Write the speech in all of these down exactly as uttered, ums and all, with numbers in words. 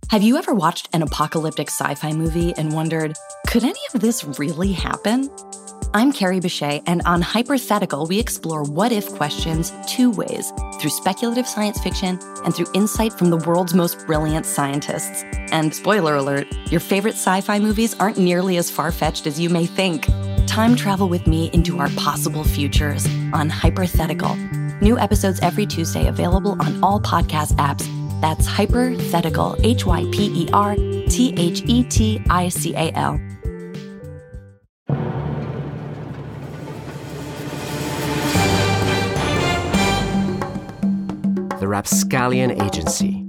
Have you ever watched an apocalyptic sci-fi movie and wondered, could any of this really happen? I'm Carrie Bechet, and on Hypothetical, we explore what-if questions two ways, through speculative science fiction and through insight from the world's most brilliant scientists. And spoiler alert, your favorite sci-fi movies aren't nearly as far-fetched as you may think. Time travel with me into our possible futures on Hypothetical. New episodes every Tuesday available on all podcast apps. That's Hypothetical, H Y P E R T H E T I C A L. The Rapscallion Agency.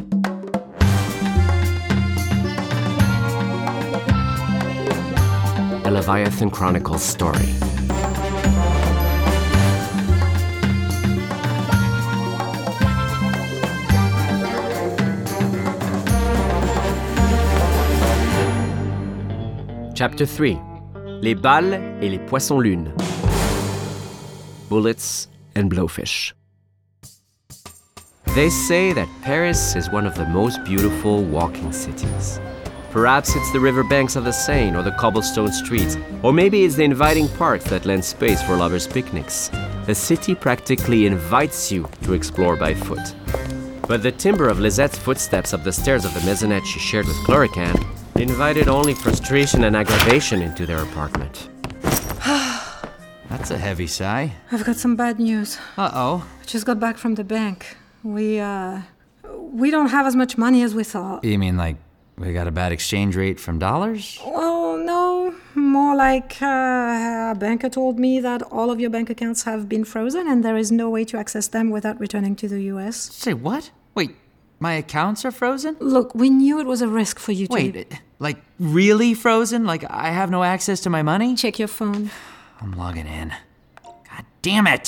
A Leviathan Chronicles story. Chapter three. Les balles et les poissons-lunes. Bullets and blowfish. They say that Paris is one of the most beautiful walking cities. Perhaps it's the riverbanks of the Seine or the cobblestone streets, or maybe it's the inviting parks that lend space for lovers' picnics. The city practically invites you to explore by foot. But the timbre of Lisette's footsteps up the stairs of the maisonette she shared with Chlorican invited only frustration and aggravation into their apartment. That's a heavy sigh. I've got some bad news. Uh-oh. I just got back from the bank. We, uh... We don't have as much money as we thought. You mean like we got a bad exchange rate from dollars? Well, no. More like uh, a banker told me that all of your bank accounts have been frozen and there is no way to access them without returning to the U S. Say what? Wait, my accounts are frozen? Look, we knew it was a risk for you to... Wait, like really frozen? Like I have no access to my money? Check your phone. I'm logging in. God damn it!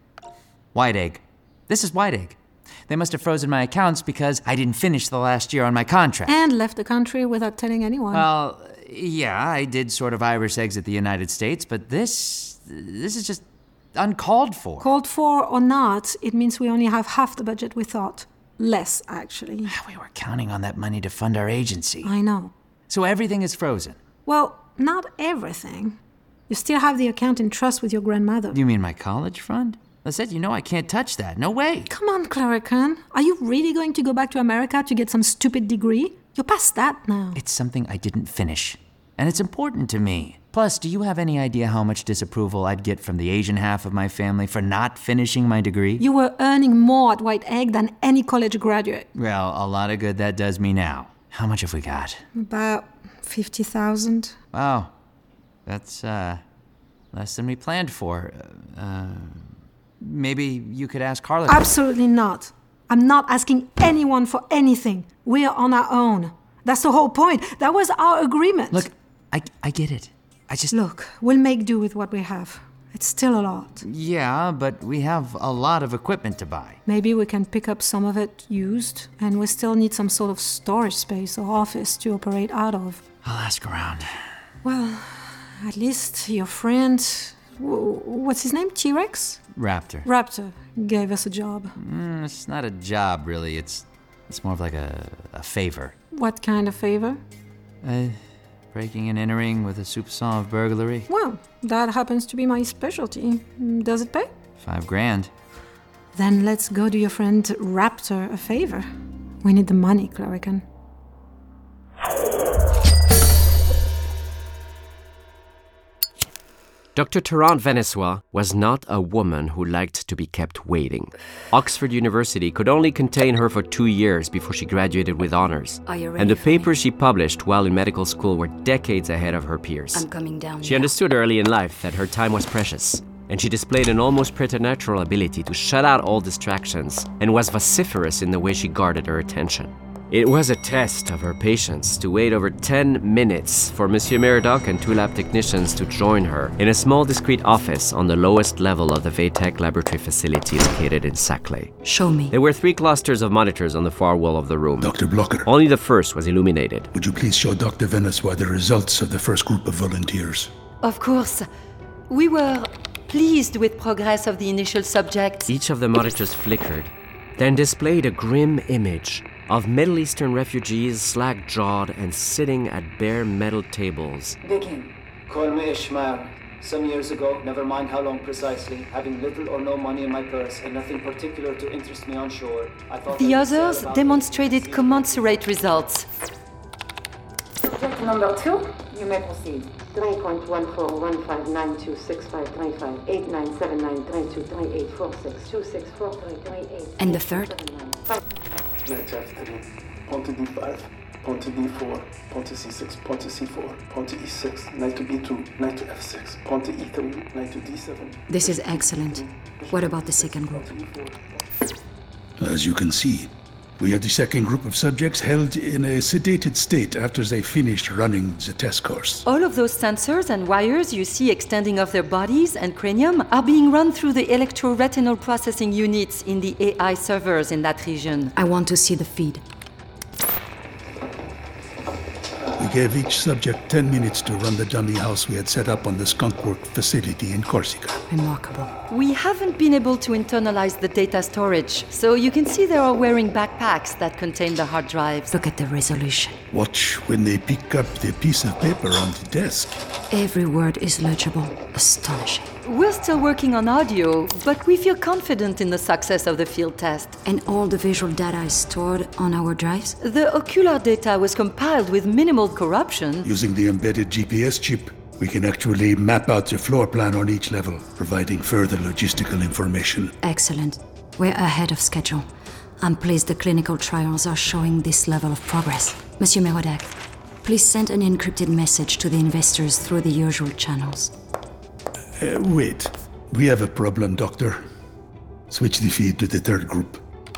White Egg. This is White Egg. They must have frozen my accounts because I didn't finish the last year on my contract. And left the country without telling anyone. Well, yeah, I did sort of Irish exit the United States, but this... this is just uncalled for. Called for or not, it means we only have half the budget we thought. Less, actually. We were counting on that money to fund our agency. I know. So everything is frozen? Well, not everything. You still have the account in trust with your grandmother. You mean my college fund? I said, you know, I can't touch that. No way. Come on, Chlorican. Are you really going to go back to America to get some stupid degree? You're past that now. It's something I didn't finish. And it's important to me. Plus, do you have any idea how much disapproval I'd get from the Asian half of my family for not finishing my degree? You were earning more at White Egg than any college graduate. Well, a lot of good that does me now. How much have we got? About fifty thousand. Wow. That's, uh, less than we planned for. Uh... Maybe you could ask Carla. Absolutely not. I'm not asking anyone for anything. We're on our own. That's the whole point. That was our agreement. Look, I, I get it. I just... Look, we'll make do with what we have. It's still a lot. Yeah, but we have a lot of equipment to buy. Maybe we can pick up some of it used, and we still need some sort of storage space or office to operate out of. I'll ask around. Well, at least your friend... What's his name? T-Rex? Raptor. Raptor gave us a job. Mm, it's not a job, really. It's it's more of like a, a favor. What kind of favor? Uh, breaking and entering with a soupçon of burglary. Well, that happens to be my specialty. Does it pay? Five grand. Then let's go do your friend Raptor a favor. We need the money, Chlorican. Doctor Tarrant Venessois was not a woman who liked to be kept waiting. Oxford University could only contain her for two years before she graduated with honors. Are you ready and the for me? papers she published while in medical school were decades ahead of her peers. I'm coming down. She now. understood early in life that her time was precious, and she displayed an almost preternatural ability to shut out all distractions and was vociferous in the way she guarded her attention. It was a test of her patience to wait over ten minutes for Monsieur Meridoc and two lab technicians to join her in a small discreet office on the lowest level of the VATEC laboratory facility located in Saclay. Show me. There were three clusters of monitors on the far wall of the room. Doctor Blocker. Only the first was illuminated. Would you please show Doctor Venessois the results of the first group of volunteers? Of course. We were pleased with progress of the initial subjects. Each of the monitors flickered, then displayed a grim image of Middle Eastern refugees slack-jawed and sitting at bare metal tables. Begin. Call me Ishmael. Some years ago, never mind how long precisely, having little or no money in my purse and nothing particular to interest me on shore, I thought The I could sail others about demonstrated the sea. commensurate results. Subject number two, you may proceed. three point one four one five nine two six five three five eight nine seven nine three two three eight four six two six four three three eight. And the third? Knight F three, pawn to D five, pawn to D four, pawn to C six, pawn to C four, pawn to E six, knight to B two, knight to F six, pawn to E three, knight to D seven. This is excellent. What about the second group? As you can see, we have the second group of subjects held in a sedated state after they finished running the test course. All of those sensors and wires you see extending off their bodies and cranium are being run through the electroretinal processing units in the A I servers in that region. I want to see the feed. We gave each subject ten minutes to run the dummy house we had set up on the skunkwork facility in Corsica. Remarkable. We haven't been able to internalize the data storage, so you can see they are wearing backpacks that contain the hard drives. Look at the resolution. Watch when they pick up the piece of paper on the desk. Every word is legible. Astonishing. We're still working on audio, but we feel confident in the success of the field test. And all the visual data is stored on our drives? The ocular data was compiled with minimal corruption. Using the embedded G P S chip, we can actually map out the floor plan on each level, providing further logistical information. Excellent. We're ahead of schedule. I'm pleased the clinical trials are showing this level of progress. Monsieur Merodach, please send an encrypted message to the investors through the usual channels. Uh, wait. We have a problem, Doctor. Switch the feed to the third group.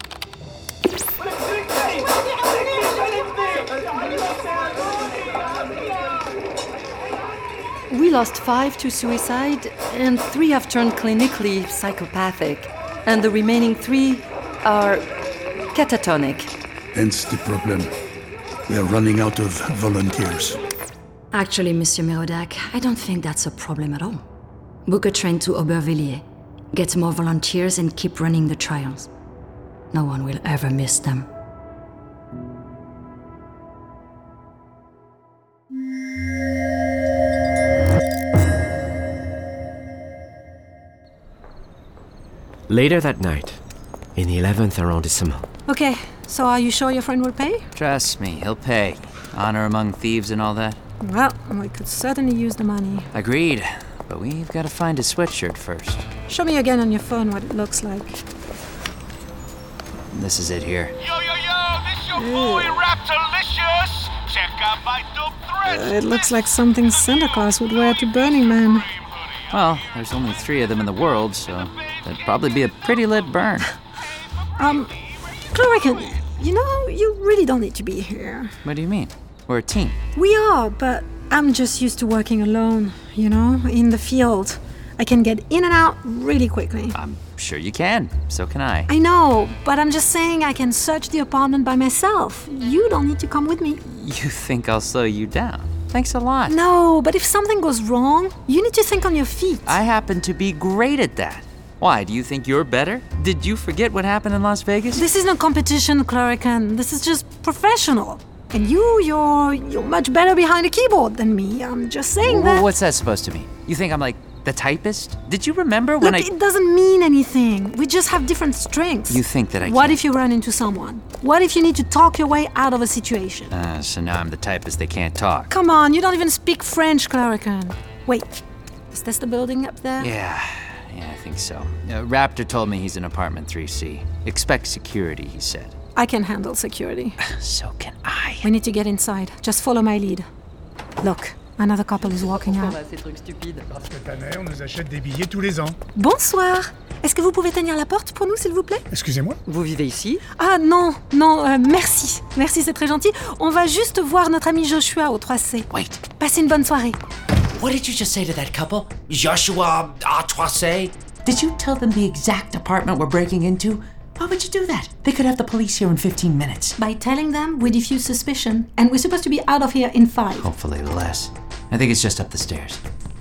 We lost five to suicide, and three have turned clinically psychopathic. And the remaining three are catatonic. Hence the problem. We are running out of volunteers. Actually, Monsieur Merodach, I don't think that's a problem at all. Book a train to Aubervilliers, get more volunteers, and keep running the trials. No one will ever miss them. Later that night, in the eleventh arrondissement. Okay, so are you sure your friend will pay? Trust me, he'll pay. Honor among thieves and all that. Well, we could certainly use the money. Agreed. But we've got to find a sweatshirt first. Show me again on your phone what it looks like. This is it here. Yo, yo, yo, this your boy Raptorlicious. Check out my dope threads. Uh, it looks like something Santa Claus would wear to Burning Man. Well, there's only three of them in the world, so that'd probably be a pretty lit burn. Um, Chlorican, you know, you really don't need to be here. What do you mean? We're a team. We are, but I'm just used to working alone, you know, in the field. I can get in and out really quickly. I'm sure you can. So can I. I know, but I'm just saying I can search the apartment by myself. You don't need to come with me. You think I'll slow you down? Thanks a lot. No, but if something goes wrong, you need to think on your feet. I happen to be great at that. Why, do you think you're better? Did you forget what happened in Las Vegas? This isn't a competition, Chlorican. This is just professional. And you, you're you're much better behind a keyboard than me. I'm just saying Well, that. what's that supposed to mean? You think I'm like the typist? Did you remember when Look, I... it doesn't mean anything. We just have different strengths. You think that I What can't? if you run into someone? What if you need to talk your way out of a situation? Uh, so now I'm the typist they can't talk. Come on, you don't even speak French, Chlorican. Wait, is this the building up there? Yeah, yeah, I think so. Uh, Raptor told me he's in apartment three C. Expect security, he said. I can handle security. So can I. We need to get inside. Just follow my lead. Look, another couple is walking out. Parce que Tanner nous achète des billets tous les ans. Bonsoir. Est-ce que vous pouvez tenir la porte pour nous, s'il vous plaît? Excusez-moi? Vous vivez ici? Ah non, non, euh, merci. Merci, c'est très gentil. On va juste voir notre ami Joshua au trois C. Wait. Passez une bonne soirée. What did you just say to that couple? Joshua Artroise? Did you tell them the exact apartment we're breaking into? Why would you do that? They could have the police here in fifteen minutes. By telling them, we diffuse suspicion, and we're supposed to be out of here in five. Hopefully less. I think it's just up the stairs.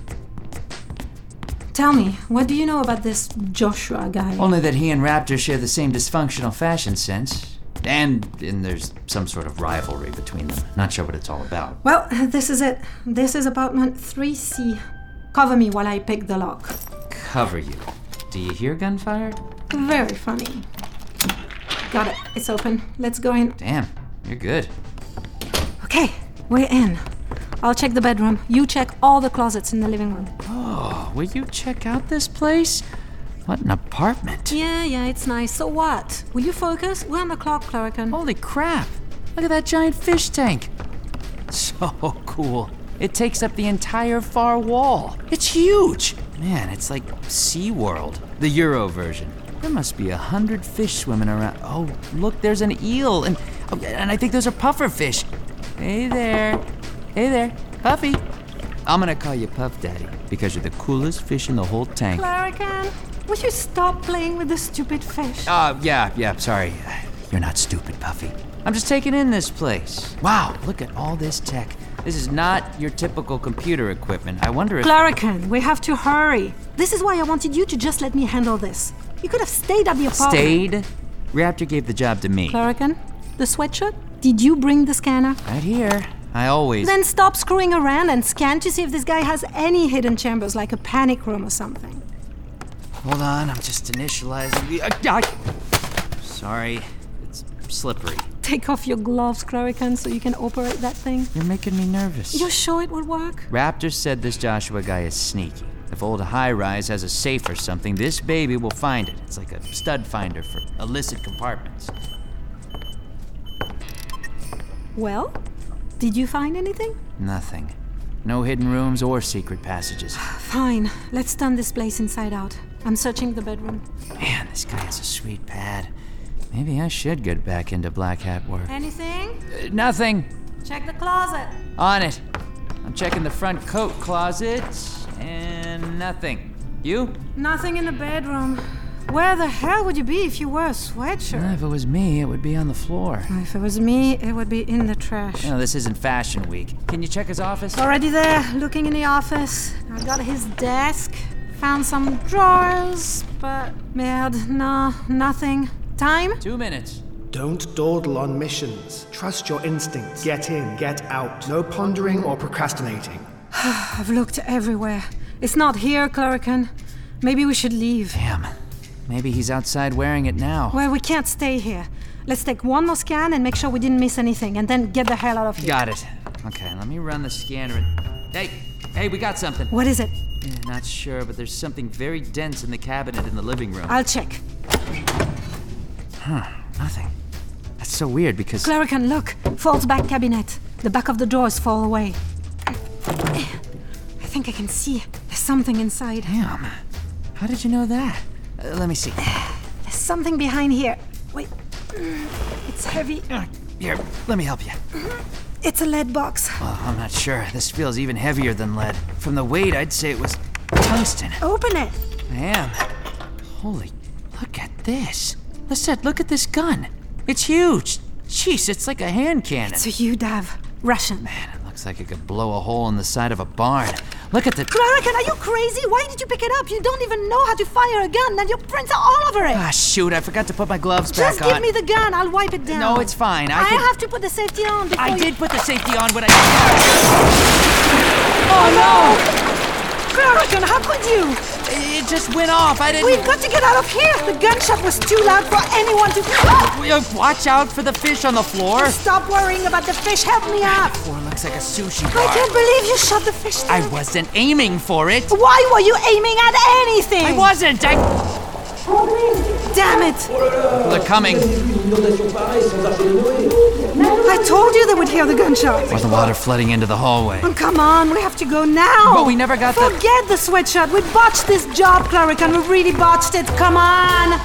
Tell me, what do you know about this Joshua guy? Only that he and Raptor share the same dysfunctional fashion sense. And, and there's some sort of rivalry between them. Not sure what it's all about. Well, this is it. This is apartment three C. Cover me while I pick the lock. Cover you. Do you hear gunfire? Very funny. Got it. It's open. Let's go in. Damn, you're good. Okay, we're in. I'll check the bedroom. You check all the closets in the living room. Oh, will you check out this place? What an apartment. Yeah, yeah, it's nice. So what? Will you focus? We're on the clock, Clarican. Holy crap. Look at that giant fish tank. So cool. It takes up the entire far wall. It's huge. Man, it's like SeaWorld, the Euro version. There must be a hundred fish swimming around. Oh, look, there's an eel. And, oh, and I think those are puffer fish. Hey there. Hey there, Puffy. I'm gonna call you Puff Daddy because you're the coolest fish in the whole tank. Clarican, will you stop playing with the stupid fish? Uh, yeah, yeah, sorry. You're not stupid, Puffy. I'm just taking in this place. Wow, look at all this tech. This is not your typical computer equipment. I wonder if... Clarican, we have to hurry. This is why I wanted you to just let me handle this. You could have stayed at the apartment. Stayed? Raptor gave the job to me. Clarican, the sweatshirt? Did you bring the scanner? Right here. I always... Then stop screwing around and scan to see if this guy has any hidden chambers, like a panic room or something. Hold on, I'm just initializing the... Uh, uh, sorry, it's slippery. Take off your gloves, Clarican, so you can operate that thing. You're making me nervous. You're sure it would work? Raptor said this Joshua guy is sneaky. If old High Rise has a safe or something, this baby will find it. It's like a stud finder for illicit compartments. Well? Did you find anything? Nothing. No hidden rooms or secret passages. Fine. Let's turn this place inside out. I'm searching the bedroom. Man, this guy has a sweet pad. Maybe I should get back into black hat work. Anything? Uh, nothing. Check the closet. On it. I'm checking the front coat closet, and nothing. You? Nothing in the bedroom. Where the hell would you be if you wore a sweatshirt? Well, if it was me, it would be on the floor. If it was me, it would be in the trash. No, this isn't Fashion Week. Can you check his office? Already there, looking in the office. I got his desk, found some drawers, but merde, no, nothing. Time? Two minutes. Don't dawdle on missions. Trust your instincts. Get in, get out. No pondering or procrastinating. I've looked everywhere. It's not here, Clarican. Maybe we should leave. Damn. Maybe he's outside wearing it now. Well, we can't stay here. Let's take one more scan and make sure we didn't miss anything, and then get the hell out of here. Got it. Okay, let me run the scanner. And... Hey, hey, we got something. What is it? Yeah, not sure, but there's something very dense in the cabinet in the living room. I'll check. Huh, nothing. That's so weird because... Clarican, look. False back cabinet. The back of the drawers fall away. I think I can see. There's something inside. Damn. How did you know that? Uh, let me see. There's something behind here. Wait. It's heavy. Uh, here, let me help you. It's a lead box. Well, I'm not sure. This feels even heavier than lead. From the weight, I'd say it was tungsten. Open it. I am. Holy, look at this. Lisette, look at this gun. It's huge. Jeez, it's like a hand cannon. It's a U D A V. Russian. Man, it looks like it could blow a hole in the side of a barn. Look at the... Clarican, are you crazy? Why did you pick it up? You don't even know how to fire a gun, and your prints are all over it. Ah, shoot, I forgot to put my gloves Just back on. Just give me the gun. I'll wipe it down. No, it's fine. I, I can... have to put the safety on before I you... did put the safety on when I... Oh, no! Clarican, how could you? It just went off. I didn't... We've got to get out of here. The gunshot was too loud for anyone to... Watch out for the fish on the floor. Stop worrying about the fish. Help me up. That floor looks like a sushi bar. I can't believe you shot the fish tank. I wasn't aiming for it. Why were you aiming at anything? I wasn't. I... Damn it. They're coming. I told you they would hear the gunshot. Or the water flooding into the hallway. Oh, come on, we have to go now. But we never got Forget the... Forget the sweatshirt. We botched this job, Clarican. We really botched it. Come on.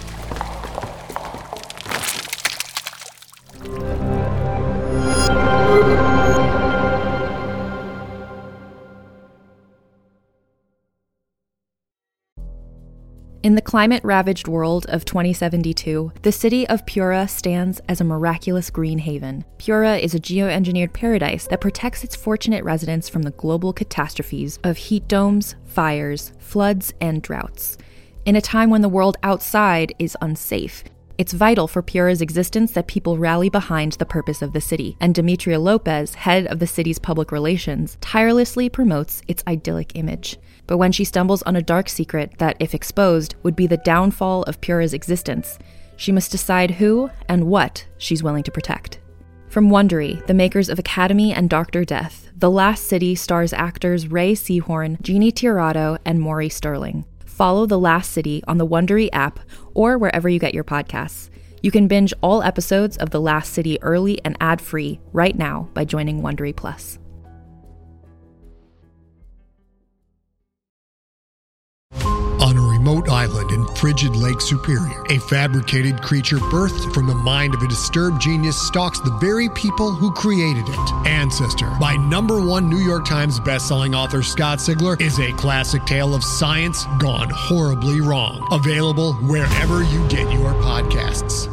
In the climate-ravaged world of twenty seventy-two, the city of Pura stands as a miraculous green haven. Pura is a geoengineered paradise that protects its fortunate residents from the global catastrophes of heat domes, fires, floods, and droughts. In a time when the world outside is unsafe, It's vital for Piura's existence that people rally behind the purpose of the city, and Demetria Lopez, head of the city's public relations, tirelessly promotes its idyllic image. But when she stumbles on a dark secret that, if exposed, would be the downfall of Piura's existence, she must decide who and what she's willing to protect. From Wondery, the makers of Academy and Doctor Death, The Last City stars actors Ray Seahorn, Jeannie Tirado, and Maury Sterling. Follow The Last City on the Wondery app or wherever you get your podcasts. You can binge all episodes of The Last City early and ad-free right now by joining Wondery Plus. On a remote island in frigid Lake Superior, a fabricated creature birthed from the mind of a disturbed genius stalks the very people who created it. Ancestor, by number one New York Times bestselling author Scott Sigler, is a classic tale of science gone horribly wrong. Available wherever you get your podcasts.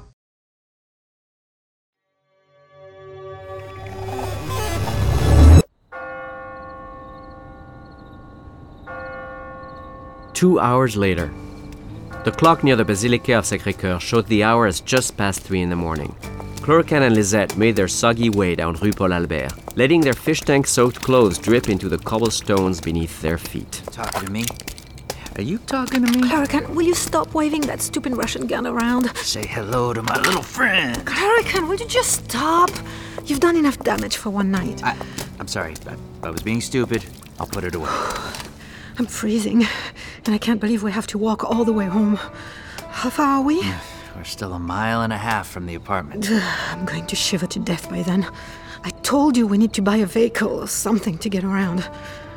Two hours later, the clock near the Basilica of Sacré-Cœur showed the hour as just past three in the morning. Chlorocan and Lisette made their soggy way down Rue Paul Albert, letting their fish tank-soaked clothes drip into the cobblestones beneath their feet. Talking to me? Are you talking to me? Chlorocan, will you stop waving that stupid Russian gun around? Say hello to my little friend. Chlorocan, will you just stop? You've done enough damage for one night. I, I'm sorry. I, I was being stupid. I'll put it away. I'm freezing, and I can't believe we have to walk all the way home. How far are we? We're still a mile and a half from the apartment. I'm going to shiver to death by then. I told you we need to buy a vehicle or something to get around.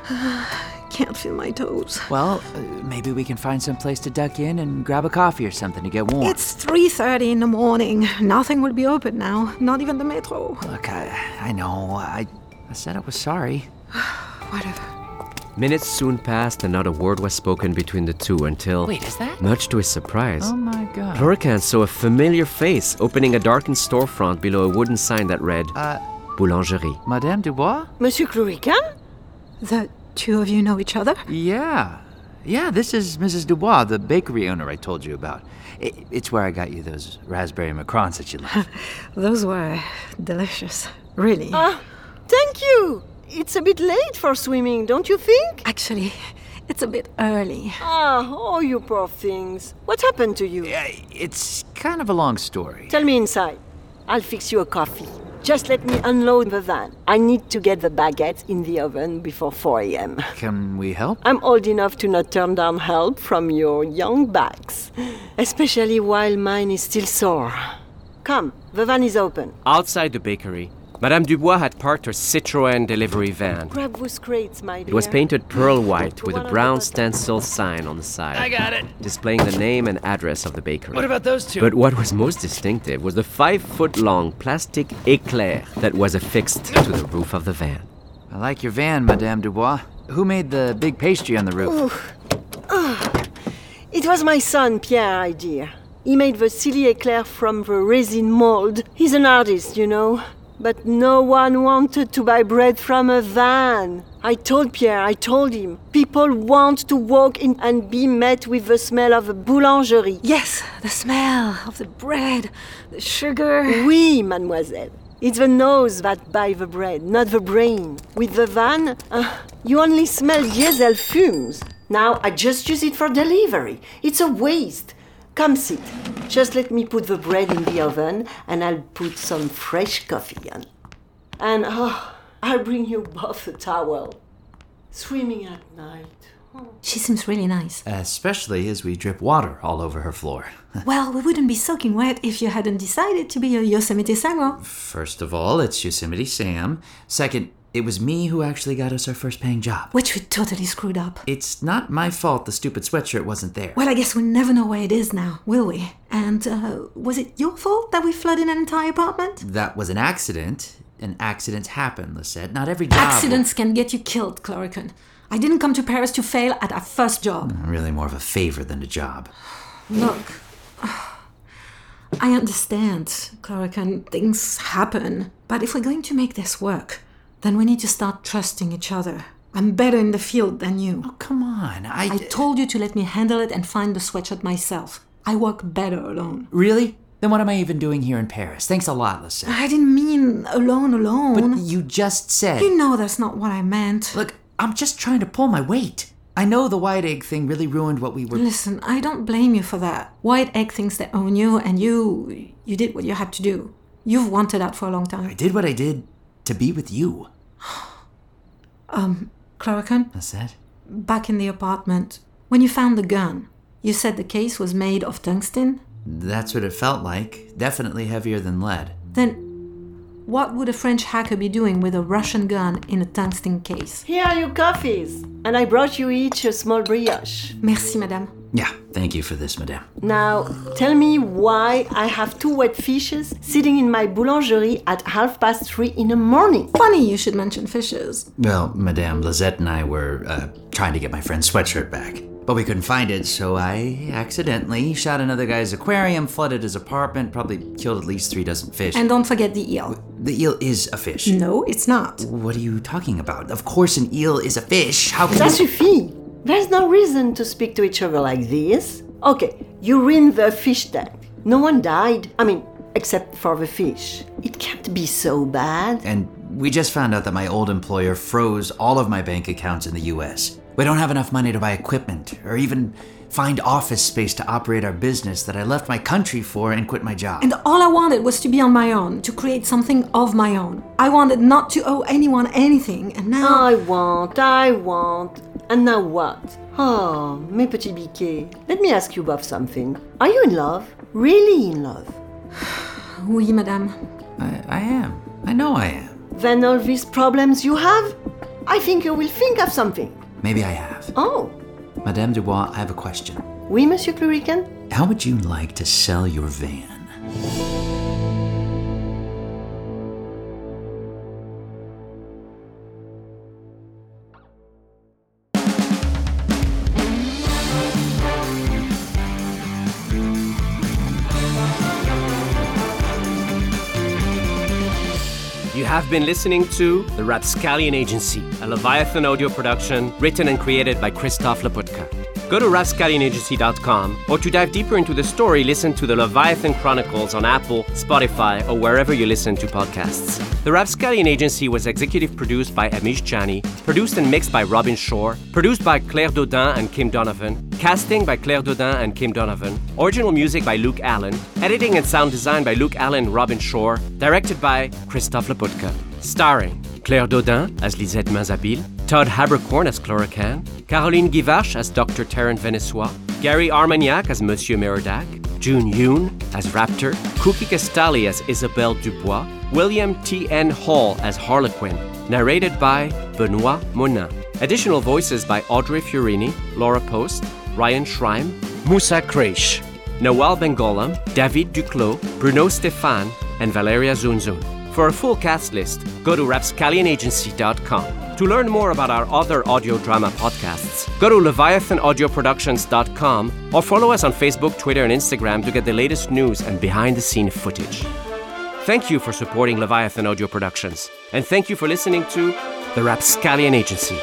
Can't feel my toes. Well, uh, maybe we can find some place to duck in and grab a coffee or something to get warm. It's three thirty in the morning. Nothing will be open now, not even the metro. Look, I, I know. I, I said I was sorry. Whatever. Minutes soon passed and not a word was spoken between the two until... Wait, is that? Much to his surprise, Oh my god. Chlorocan saw a familiar face opening a darkened storefront below a wooden sign that read, Uh, Boulangerie. Madame Dubois? Monsieur Chlorocan? The two of you know each other? Yeah. Yeah, this is Missus Dubois, the bakery owner I told you about. It, it's where I got you those raspberry macarons that you love. Those were delicious. Really. Ah, thank you. It's a bit late for swimming, don't you think? Actually, it's a bit early. Ah, oh, you poor things. What happened to you? Yeah, it's kind of a long story. Tell me inside. I'll fix you a coffee. Just let me unload the van. I need to get the baguette in the oven before four a.m. Can we help? I'm old enough to not turn down help from your young backs, especially while mine is still sore. Come, the van is open. Outside the bakery, Madame Dubois had parked her Citroën delivery van. Grab those crates, my dear. It was painted pearl white with a brown stencil sign on the side. I got it. Displaying the name and address of the bakery. What about those two? But what was most distinctive was the five-foot-long plastic éclair that was affixed to the roof of the van. I like your van, Madame Dubois. Who made the big pastry on the roof? Ah, it was my son, Pierre, idea. He made the silly éclair from the resin mold. He's an artist, you know. But no one wanted to buy bread from a van. I told Pierre, I told him, people want to walk in and be met with the smell of a boulangerie. Yes, the smell of the bread, the sugar. Oui, mademoiselle. It's the nose that buys the bread, not the brain. With the van, uh, you only smell diesel fumes. Now I just use it for delivery. It's a waste. Come sit. Just let me put the bread in the oven and I'll put some fresh coffee on. And oh, I'll bring you both a towel. Swimming at night. Oh. She seems really nice. Especially as we drip water all over her floor. Well, we wouldn't be soaking wet if you hadn't decided to be a Yosemite Sam. First of all, it's Yosemite Sam. Second, it was me who actually got us our first paying job. Which we totally screwed up. It's not my fault the stupid sweatshirt wasn't there. Well, I guess we'll never know where it is now, will we? And, uh, was it your fault that we flooded an entire apartment? That was an accident. And accidents happen, Lisette. Not every job... Accidents can get you killed, Chlorocan. I didn't come to Paris to fail at our first job. Really more of a favor than a job. Look, I understand, Chlorocan. Things happen. But if we're going to make this work, then we need to start trusting each other. I'm better in the field than you. Oh, come on. I... I told you to let me handle it and find the sweatshirt myself. I work better alone. Really? Then what am I even doing here in Paris? Thanks a lot, Lisette. I didn't mean alone, alone. But you just said... You know that's not what I meant. Look, I'm just trying to pull my weight. I know the white egg thing really ruined what we were... Listen, I don't blame you for that. White egg thinks they own you, and you... you did what you had to do. You've wanted that for a long time. I did what I did to be with you. um, Chloroquine? What's that? Back in the apartment, when you found the gun, you said the case was made of tungsten? That's what it felt like. Definitely heavier than lead. Then, what would a French hacker be doing with a Russian gun in a tungsten case? Here are your coffees, and I brought you each a small brioche. Merci, madame. Yeah, thank you for this, madame. Now, tell me why I have two wet fishes sitting in my boulangerie at half past three in the morning. Funny you should mention fishes. Well, Madame Lisette and I were uh, trying to get my friend's sweatshirt back. But we couldn't find it, so I accidentally shot another guy's aquarium, flooded his apartment, probably killed at least three dozen fish. And don't forget the eel. The eel is a fish. No, it's not. What are you talking about? Of course an eel is a fish. How can Ça you... suffit. There's no reason to speak to each other like this. Okay, you ruined the fish tank. No one died. I mean, except for the fish. It can't be so bad. And we just found out that my old employer froze all of my bank accounts in the U S. We don't have enough money to buy equipment or even find office space to operate our business that I left my country for and quit my job. And all I wanted was to be on my own, to create something of my own. I wanted not to owe anyone anything, and now... I want, I want. And now what? Oh, mes petits biquets. Let me ask you both something. Are you in love? Really in love? Oui, madame. I, I am. I know I am. Then all these problems you have? I think you will think of something. Maybe I have. Oh. Madame Dubois, I have a question. Oui, Monsieur Chloroquine? How would you like to sell your van? You have been listening to The Rapscallion Agency, a Leviathan audio production written and created by Christophe Laputka. Go to rapscallion agency dot com, or to dive deeper into the story, listen to the Leviathan Chronicles on Apple, Spotify, or wherever you listen to podcasts. The Rapscallion Agency was executive produced by Amish Chani, produced and mixed by Robin Shore, produced by Claire Dodin and Kim Donovan, casting by Claire Dodin and Kim Donovan, original music by Luke Allen, editing and sound design by Luke Allen and Robin Shore, directed by Christophe Laputka. Starring Claire Dodin as Lisette Mazabil, Todd Habercorn as Chloroquine, Caroline Guivarch as Doctor Terran Venesois, Gary Armagnac as Monsieur Merodach, June Yoon as Raptor, Cookie Castali as Isabelle Dubois, William T N Hall as Harlequin, narrated by Benoit Monin. Additional voices by Audrey Fiorini, Laura Post, Ryan Schreim, Moussa Kreish, Noel Bengolam, David Duclos, Bruno Stéphane, and Valeria Zunzun. For a full cast list, go to rapscallion agency dot com. To learn more about our other audio drama podcasts, go to leviathan audio productions dot com or follow us on Facebook, Twitter, and Instagram to get the latest news and behind-the-scene footage. Thank you for supporting Leviathan Audio Productions, and thank you for listening to The Rapscallion Agency.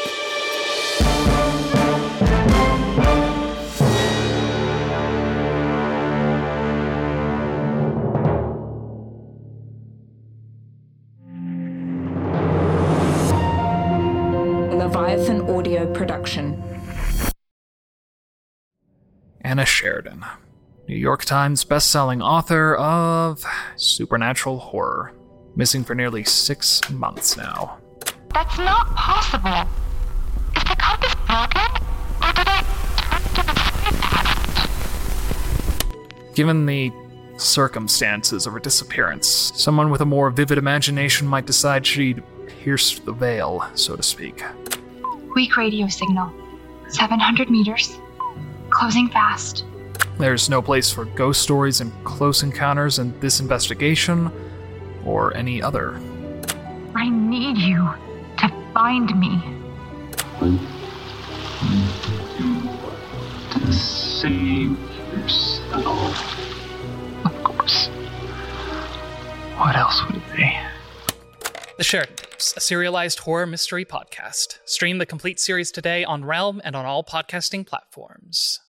Leviathan Audio Production. Anna Sheridan, New York Times bestselling author of supernatural horror, missing for nearly six months now. That's not possible. Is the compass broken, or did I turn to the side? Given the circumstances of her disappearance, someone with a more vivid imagination might decide she'd pierced the veil, so to speak. Weak radio signal. seven hundred meters. Closing fast. There's no place for ghost stories and close encounters in this investigation, or any other. I need you to find me. To save yourself. Of course. What else would it be? The Sheridan Tapes, a serialized horror mystery podcast. Stream the complete series today on Realm and on all podcasting platforms.